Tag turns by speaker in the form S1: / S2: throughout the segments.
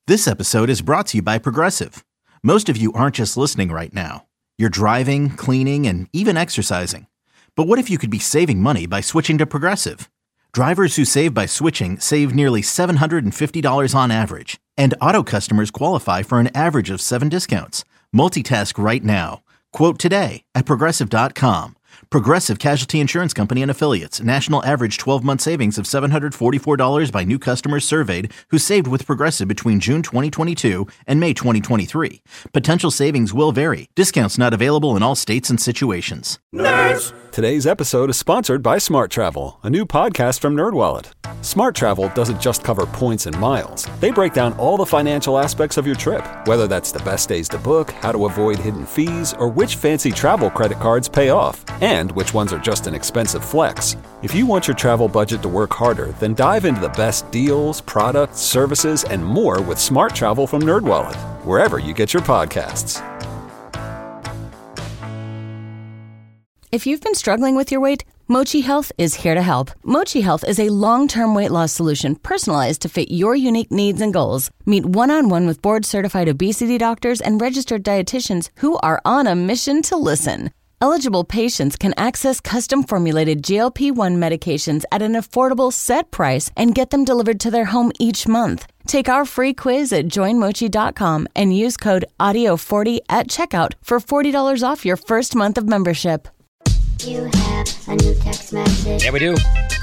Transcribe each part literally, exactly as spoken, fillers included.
S1: This episode is brought to you by Progressive. Most of you aren't just listening right now. You're driving, cleaning, and even exercising. But what if you could be saving money by switching to Progressive? Drivers who save by switching save nearly seven hundred fifty dollars on average. And auto customers qualify for an average of seven discounts. Multitask right now. Quote today at Progressive dot com. Progressive Casualty Insurance Company and Affiliates. National average twelve-month savings of seven hundred forty-four dollars by new customers surveyed who saved with Progressive between June twenty twenty-two and May twenty twenty-three. Potential savings will vary. Discounts not available in all states and situations.
S2: Nerds! Today's episode is sponsored by Smart Travel, a new podcast from NerdWallet. Smart Travel doesn't just cover points and miles. They break down all the financial aspects of your trip, whether that's the best days to book, how to avoid hidden fees, or which fancy travel credit cards pay off, and which ones are just an expensive flex. If you want your travel budget to work harder, then dive into the best deals, products, services, and more with Smart Travel from NerdWallet, wherever you get your podcasts.
S3: If you've been struggling with your weight, Mochi Health is here to help. Mochi Health is a long-term weight loss solution personalized to fit your unique needs and goals. Meet one-on-one with board-certified obesity doctors and registered dietitians who are on a mission to listen. Eligible patients can access custom-formulated G L P one medications at an affordable set price and get them delivered to their home each month. Take our free quiz at join mochi dot com and use code audio forty at checkout for forty dollars off your first month of membership.
S4: You have a new text message.
S5: Yeah, we do.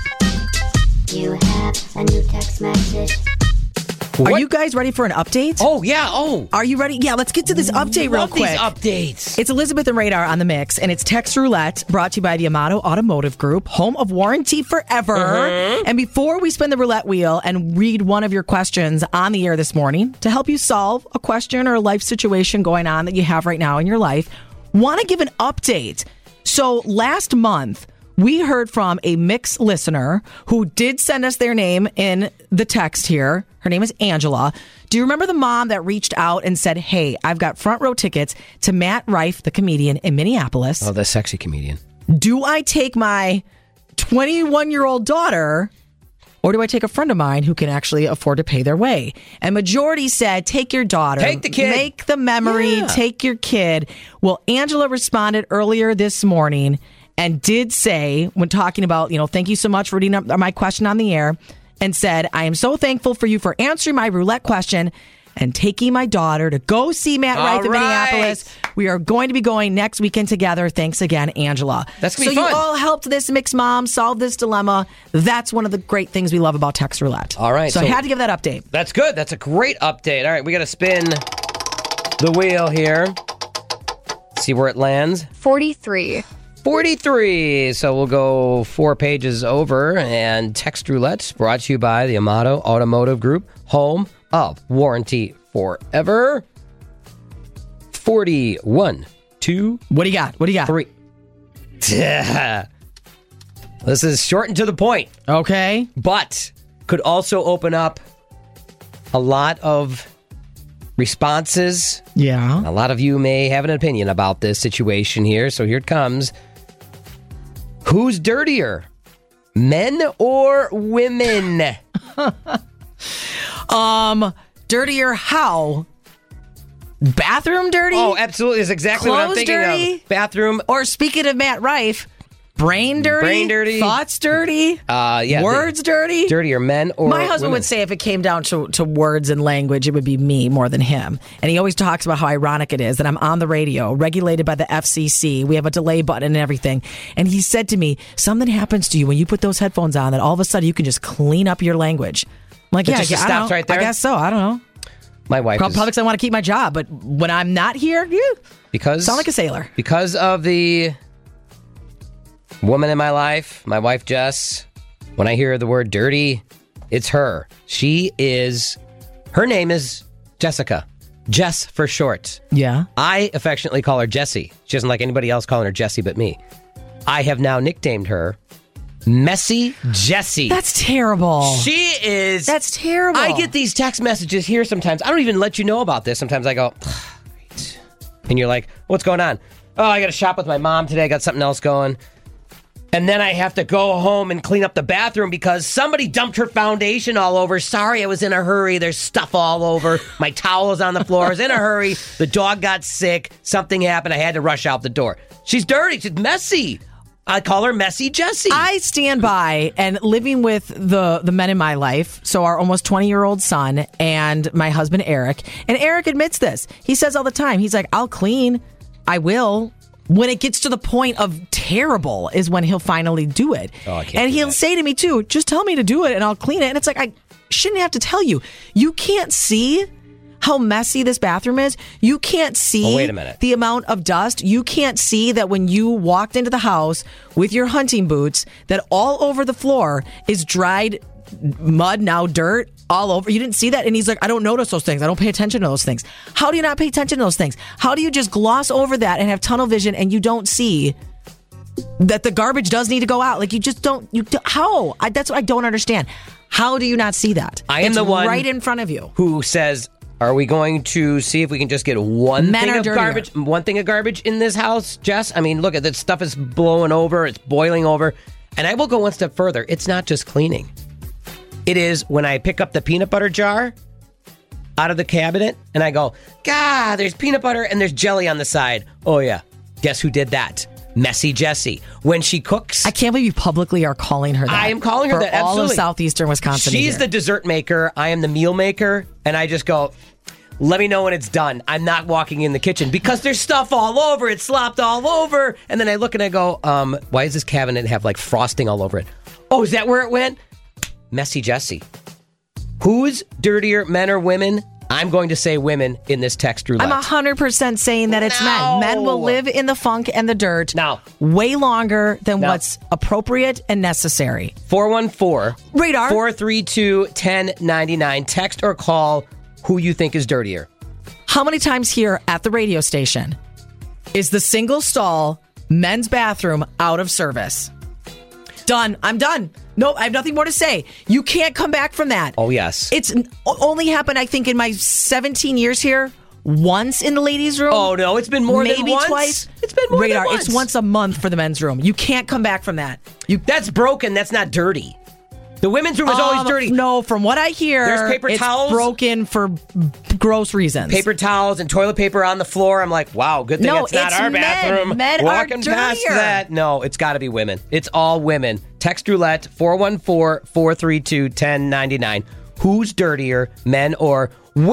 S4: You have a new text message.
S6: Are you guys ready for an update?
S5: Oh, yeah. Oh.
S6: Are you ready? Yeah, let's get to this update real
S5: Love
S6: quick.
S5: these updates.
S6: It's Elizabeth and Radar on the mix, and it's Text Roulette, brought to you by the Amato Automotive Group, home of warranty forever. Mm-hmm. And before we spin the roulette wheel and read one of your questions on the air this morning to help you solve a question or a life situation going on that you have right now in your life, want to give an update. So last month, we heard from a Mix listener who did send us their name in the text here. Her name is Angela. Do you remember the mom that reached out and said, hey, I've got front row tickets to Matt Rife, the comedian in Minneapolis.
S5: Oh, the sexy comedian.
S6: Do I take my twenty-one-year-old daughter, or do I take a friend of mine who can actually afford to pay their way? And majority said, take your daughter.
S5: Take the kid.
S6: Make the memory.
S5: Yeah.
S6: Take your kid. Well, Angela responded earlier this morning and did say, when talking about, you know, thank you so much for reading up my question on the air, and said, I am so thankful for you for answering my roulette question and taking my daughter to go see Matt
S5: All
S6: Rife in
S5: right.
S6: Minneapolis. We are going to be going next weekend together. Thanks again, Angela.
S5: That's going to
S6: so
S5: be fun.
S6: So you all helped this Mix mom solve this dilemma. That's one of the great things we love about Text Roulette.
S5: All right.
S6: So,
S5: so
S6: I had to give that update.
S5: That's good. That's a great update. All right, we got to spin the wheel here. See where it lands.
S7: forty-three.
S5: forty-three. So we'll go four pages over. And Text Roulette brought to you by the Amato Automotive Group, home of warranty forever. forty-one, two,
S6: What do you got? What do you got?
S5: three. This is short and to the point,
S6: Okay.
S5: but could also open up a lot of responses.
S6: Yeah.
S5: A lot of you may have an opinion about this situation here, so here it comes. Who's dirtier, men or women?
S6: Um, dirtier how? Bathroom dirty?
S5: Oh, absolutely. Is exactly what I'm
S6: Clothes
S5: thinking
S6: dirty?
S5: of. Bathroom.
S6: Or speaking of Matt Rife, brain dirty?
S5: Brain dirty.
S6: Thoughts dirty?
S5: Uh, yeah.
S6: Words
S5: the,
S6: dirty?
S5: Dirtier men or
S6: My husband
S5: women?
S6: would say if it came down to, to words and language, it would be me more than him. And he always talks about how ironic it is that I'm on the radio, regulated by the F C C. We have a delay button and everything. And he said to me, something happens to you when you put those headphones on that all of a sudden you can just clean up your language. I'm like,
S5: It
S6: yeah,
S5: just
S6: I, I,
S5: stops
S6: don't know.
S5: right there?
S6: I guess so. I don't know.
S5: My wife
S6: Probably
S5: is,
S6: because I want to keep my job, but when I'm not here, you
S5: because
S6: sound like a sailor.
S5: Because of the woman in my life, my wife Jess, when I hear the word dirty, it's her. She is, her name is Jessica. Jess for short.
S6: Yeah.
S5: I affectionately call her Jessie. She doesn't like anybody else calling her Jessie but me. I have now nicknamed her Messy Jessie.
S6: That's terrible.
S5: She is.
S6: That's terrible.
S5: I get these text messages here sometimes. I don't even let you know about this. Sometimes I go, great. And you're like, what's going on? Oh, I got to shop with my mom today. I got something else going. And then I have to go home and clean up the bathroom because somebody dumped her foundation all over. Sorry, I was in a hurry. There's stuff all over. My towel is on the floor. I was in a hurry. The dog got sick. Something happened. I had to rush out the door. She's dirty. She's messy. I call her Messy Jessie.
S6: I stand by, and living with the, the men in my life, so our almost twenty-year-old son and my husband, Eric. And Eric admits this. He says all the time, he's like, I'll clean. I will. When it gets to the point of terrible is when he'll finally do it.
S5: Oh, I can't
S6: and
S5: do
S6: he'll
S5: that.
S6: say to me, too, just tell me to do it and I'll clean it. And it's like, I shouldn't have to tell you. You can't see how messy this bathroom is. You can't see
S5: Oh, wait a minute.
S6: the amount of dust. You can't see that when you walked into the house with your hunting boots, that all over the floor is dried mud, now dirt, all over. You didn't see that? And he's like, I don't notice those things. I don't pay attention to those things. How do you not pay attention to those things? How do you just gloss over that and have tunnel vision and you don't see that the garbage does need to go out? Like, you just don't. You How? I, that's what I don't understand. How do you not see that?
S5: I am
S6: It's
S5: the one
S6: right in front of you.
S5: who says, are we going to see if we can just get one
S6: Men
S5: thing
S6: are
S5: of
S6: dirtier.
S5: garbage one thing of garbage in this house, Jess? I mean, look at that stuff is blowing over, it's boiling over. And I will go one step further. It's not just cleaning. It is when I pick up the peanut butter jar out of the cabinet and I go, God, there's peanut butter and there's jelly on the side. Oh yeah. Guess who did that? Messy Jessie. When she cooks,
S6: I can't believe you publicly are calling her that.
S5: I am calling her
S6: for
S5: that,
S6: all
S5: absolutely.
S6: of southeastern Wisconsin. to
S5: she's
S6: hear.
S5: the dessert maker. I am the meal maker. And I just go, let me know when it's done. I'm not walking in the kitchen because there's stuff all over. It's slopped all over. And then I look and I go, um, why does this cabinet have like frosting all over it? Oh, is that where it went? Messy Jessie. Who's dirtier, men or women? I'm going to say women in this text roulette.
S6: I'm one hundred percent saying that it's
S5: No.
S6: men. Men will live in the funk and the dirt
S5: No.
S6: way longer than
S5: No.
S6: what's appropriate and necessary.
S5: four one four
S6: Radar.
S5: four three two, one zero nine nine. Text or call who you think is dirtier.
S6: How many times here at the radio station is the single stall men's bathroom out of service? Done. I'm done. No, I have nothing more to say. You can't come back from that.
S5: Oh, yes.
S6: It's n- only happened, I think, in my seventeen years here, once in the ladies' room.
S5: Oh, no, it's been more
S6: maybe
S5: than once.
S6: twice.
S5: It's been more
S6: Radar,
S5: than once.
S6: It's once a month for the men's room. You can't come back from that. You
S5: That's broken. That's not dirty. The women's room is always
S6: Um,
S5: dirty.
S6: No, from what I hear,
S5: There's paper
S6: it's
S5: towels.
S6: broken for b- gross reasons.
S5: Paper towels and toilet paper on the floor. I'm like, wow, good thing
S6: No,
S5: it's not
S6: it's
S5: our
S6: men.
S5: bathroom.
S6: Men are
S5: Walking past
S6: dirtier.
S5: that. No, it's got to be women. It's all women. Text roulette four one four, four three two, one zero nine nine. Who's dirtier, men or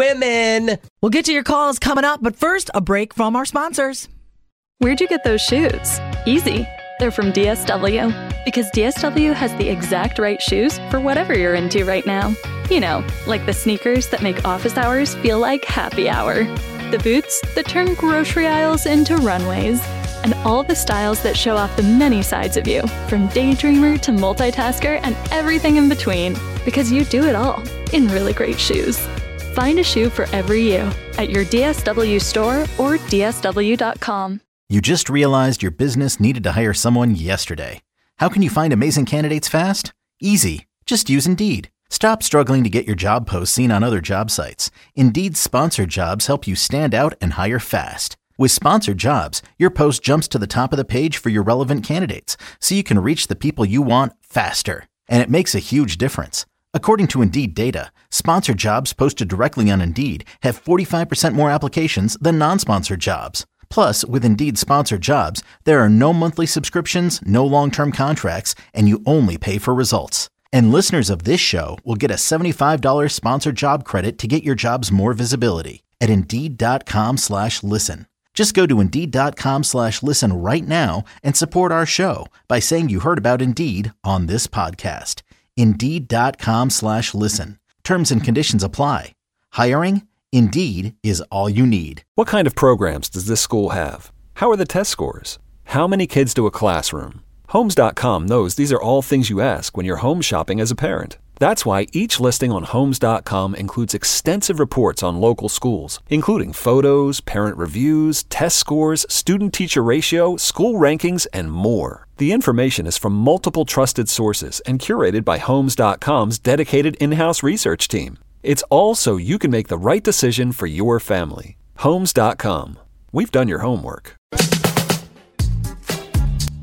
S5: women?
S6: We'll get to your calls coming up, but first, a break from our sponsors.
S7: Where'd you get those shoes? Easy. They're from D S W. Because D S W has the exact right shoes for whatever you're into right now. You know, like the sneakers that make office hours feel like happy hour. The boots that turn grocery aisles into runways. And all the styles that show off the many sides of you, from daydreamer to multitasker and everything in between. Because you do it all in really great shoes. Find a shoe for every you at your D S W store or D S W dot com.
S1: You just realized your business needed to hire someone yesterday. How can you find amazing candidates fast? Easy. Just use Indeed. Stop struggling to get your job posts seen on other job sites. Indeed's sponsored jobs help you stand out and hire fast. With sponsored jobs, your post jumps to the top of the page for your relevant candidates, so you can reach the people you want faster. And it makes a huge difference. According to Indeed data, sponsored jobs posted directly on Indeed have forty-five percent more applications than non-sponsored jobs. Plus, with Indeed sponsored jobs, there are no monthly subscriptions, no long-term contracts, and you only pay for results. And listeners of this show will get a seventy-five dollars sponsored job credit to get your jobs more visibility at Indeed.com slash listen. Just go to Indeed.com slash listen right now and support our show by saying you heard about Indeed on this podcast. Indeed.com slash listen. Terms and conditions apply. Hiring? Indeed is all you need.
S2: What kind of programs does this school have? How are the test scores? How many kids do a classroom? Homes dot com knows these are all things you ask when you're home shopping as a parent. That's why each listing on Homes dot com includes extensive reports on local schools, including photos, parent reviews, test scores, student-teacher ratio, school rankings, and more. The information is from multiple trusted sources and curated by Homes dot com's dedicated in-house research team. It's all so you can make the right decision for your family. Homes dot com. We've done your homework.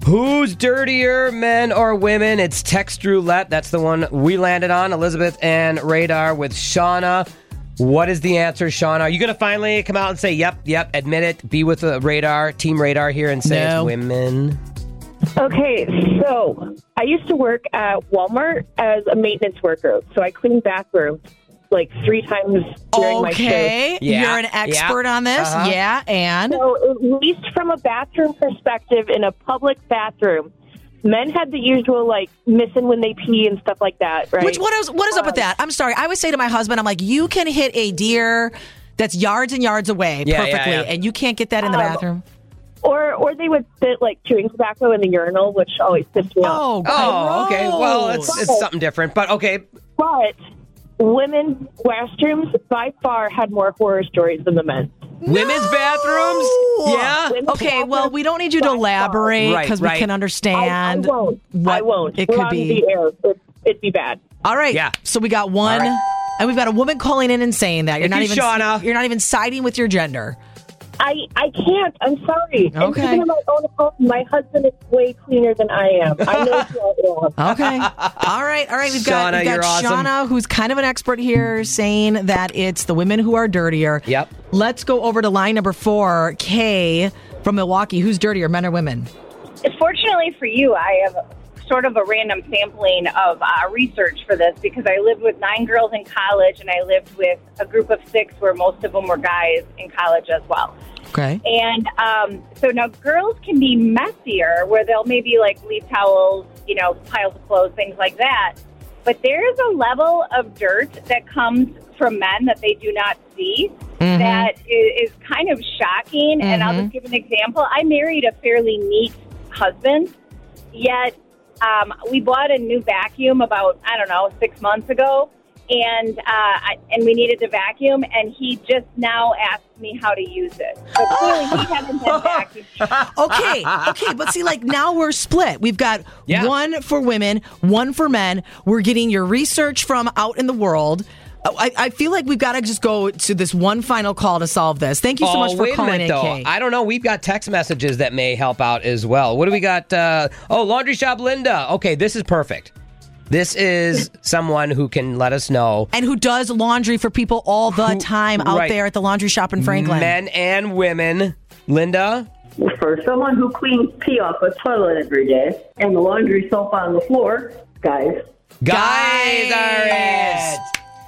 S5: Who's dirtier, men or women? It's text roulette. That's the one we landed on. Elizabeth and Radar with Shauna. What is the answer, Shauna? Are you going to finally come out and say, yep, yep, admit it, be with the Radar, Team Radar here and say
S6: No.
S5: it's women?
S8: Okay, so I used to work at Walmart as a maintenance worker. So I cleaned bathrooms like three times during my shift.
S6: Okay,
S5: Yeah,
S6: you're an expert
S5: yeah.
S6: on this.
S5: Uh-huh.
S6: Yeah, and
S8: So at least from a bathroom perspective, in a public bathroom, men had the usual, like, missing when they pee and stuff like that, right?
S6: which what is what is up with
S8: Um,
S6: that? I'm sorry. I would say to my husband, I'm like, you can hit a deer that's yards and yards away
S5: Yeah, yeah,
S6: perfectly,
S5: yeah.
S6: and you can't get that in the
S8: Um,
S6: bathroom.
S8: Or, or they would sit, like, chewing tobacco in the urinal, which always pissed me off.
S6: Oh,
S5: Oh, okay. Well, it's,
S6: gross.
S5: it's something different, but okay.
S8: But women's restrooms, by far, had more horror stories than the men.
S5: Women's bathrooms? Yeah?
S8: Women's
S6: Okay, well,
S8: bathrooms
S6: we don't need you to
S8: by far.
S6: elaborate
S5: Right,
S6: because
S5: right.
S6: we can
S8: I, I
S6: understand
S8: won't.
S6: what
S8: I won't.
S6: it
S8: We're
S6: could
S8: on
S6: be.
S8: the air. It, it'd be bad.
S6: All right.
S5: Yeah.
S6: So we got one,
S5: All right.
S6: and we've got a woman calling in and saying that you're
S5: Thank
S6: not
S5: you,
S6: even
S5: Shauna.
S6: you're not even siding with your gender.
S8: I, I can't. I'm sorry. And
S6: Okay.
S8: even in my own home, my husband is way cleaner than I am. I know you all.
S6: Okay. All right. All right. We've got,
S5: Shauna,
S6: we've got
S5: you're awesome.
S6: Shauna, who's kind of an expert here, saying that it's the women who are dirtier.
S5: Yep.
S6: Let's go over to line number four, Kay from Milwaukee. Who's dirtier, men or women?
S9: Fortunately for you, I have sort of a random sampling of uh, research for this because I lived with nine girls in college and I lived with a group of six where most of them were guys in college as well.
S6: Okay.
S9: And um, so now girls can be messier where they'll maybe like leave towels, you know, piles of clothes, things like that. But there is a level of dirt that comes from men that they do not see
S6: Mm-hmm.
S9: that is, is kind of shocking. And I'll just give an example. I married a fairly neat husband, yet um, we bought a new vacuum about, I don't know, six months ago. And uh, I, and we needed to vacuum, and he just now asked me how to use it. So clearly he hasn't been vacuumed.
S6: Okay, okay, but see, like now we're split. We've got
S5: Yeah.
S6: one for women, one for men. We're getting your research from out in the world. I, I feel like we've got to just go to this one final call to solve this. Thank you so
S5: oh,
S6: much for
S5: wait a
S6: calling
S5: minute,
S6: in,
S5: though.
S6: Kay.
S5: I don't know. We've got text messages that may help out as well. What do we got? Uh, oh, Laundry Shop Linda. Okay, this is perfect. This is someone who can let us know.
S6: And who does laundry for people all the
S5: Who-
S6: time out
S5: right.
S6: there at the laundry shop in Franklin.
S5: Men and women. Linda?
S10: For someone who cleans pee off a toilet every day and the laundry soap on the floor, guys.
S5: Guys are it.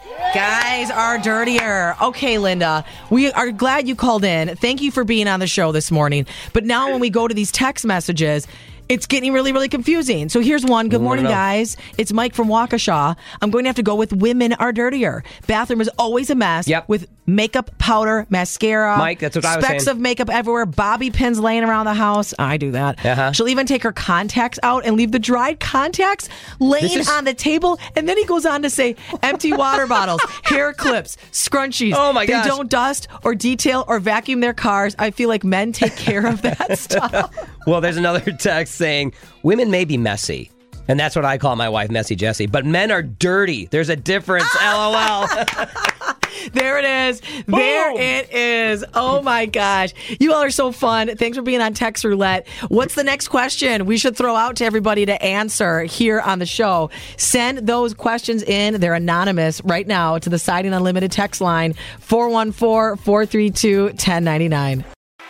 S6: Guys are dirtier. Okay, Linda, we are glad you called in. Thank you for being on the show this morning. But now when we go to these text messages, it's getting really, really confusing. So here's one. Good morning,
S5: know.
S6: guys. It's Mike from Waukesha. I'm going to have to go with women are dirtier. Bathroom is always a mess
S5: Yep.
S6: with makeup, powder, mascara.
S5: Mike, that's what I was
S6: specks
S5: saying.
S6: of makeup everywhere. Bobby pins laying around the house. I do that.
S5: Uh-huh.
S6: She'll even take her contacts out and leave the dried contacts laying
S5: This is-
S6: on the table. And then he goes on to say empty water bottles, hair clips, scrunchies.
S5: Oh, my
S6: they
S5: gosh.
S6: don't dust or detail or vacuum their cars. I feel like men take care of that stuff.
S5: Well, there's another text saying women may be messy. And that's what I call my wife, Messy Jessie. But men are dirty. There's a difference. LOL.
S6: There it is. There it is. Oh my gosh. You all are so fun. Thanks for being on Text Roulette. What's the next question we should throw out to everybody to answer here on the show? Send those questions in. They're anonymous right now to the Siding Unlimited text line four one four, four three two, one zero nine nine.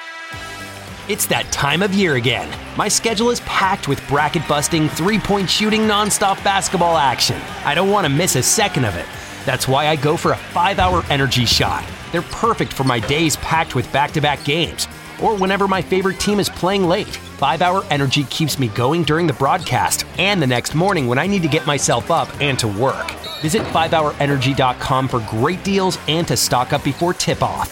S11: It's that time of year again. My schedule is packed with bracket-busting, three-point shooting, nonstop basketball action. I don't want to miss a second of it. That's why I go for a five-hour energy shot. They're perfect for my days packed with back-to-back games, or whenever my favorite team is playing late. five-hour energy keeps me going during the broadcast and the next morning when I need to get myself up and to work. Visit five hour energy dot com for great deals and to stock up before tip-off.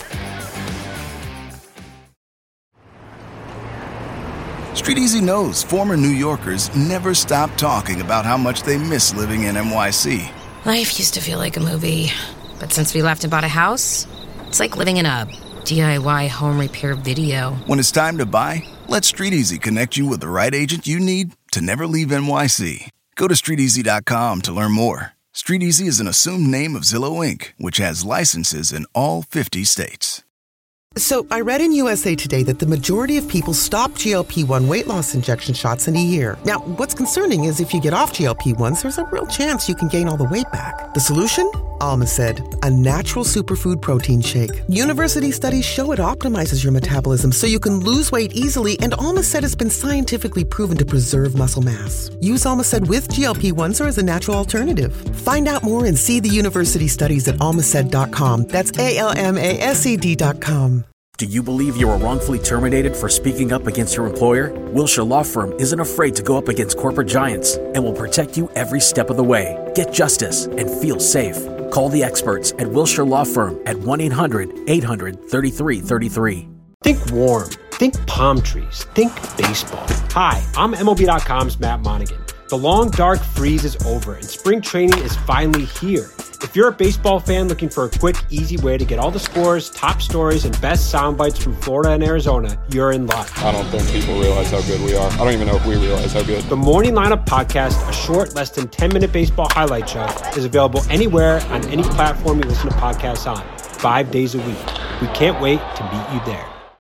S12: Street Easy knows former New Yorkers never stop talking about how much they miss living in N Y C.
S13: Life used to feel like a movie, but since we left and bought a house, it's like living in a D I Y home repair video.
S12: When it's time to buy, let Street Easy connect you with the right agent you need to never leave N Y C. Go to street easy dot com to learn more. Street Easy is an assumed name of Zillow Incorporated, which has licenses in all fifty states.
S14: So I read in U S A Today that the majority of people stop G L P one weight loss injection shots in a year. Now, what's concerning is if you get off G L P ones, there's a real chance you can gain all the weight back. The solution? Almacid, a natural superfood protein shake. University studies show it optimizes your metabolism so you can lose weight easily, and Almacid has been scientifically proven to preserve muscle mass. Use Almacid with G L P ones or as a natural alternative. Find out more and see the university studies at almacid dot com. That's A L M A S E D dot com.
S15: Do you believe you were wrongfully terminated for speaking up against your employer? Wilshire Law Firm isn't afraid to go up against corporate giants and will protect you every step of the way. Get justice and feel safe. Call the experts at Wilshire Law Firm at one eight hundred eight hundred thirty-three thirty-three.
S16: Think warm. Think palm trees. Think baseball. Hi, I'm M L B dot com's Matt Monaghan. The long, dark freeze is over, and spring training is finally here. If you're a baseball fan looking for a quick, easy way to get all the scores, top stories, and best sound bites from Florida and Arizona, you're in luck.
S17: I don't think people realize how good we are. I don't even know if we realize how good.
S16: The Morning Lineup Podcast, a short, less than ten-minute baseball highlight show, is available anywhere on any platform you listen to podcasts on, five days a week. We can't wait to meet you there.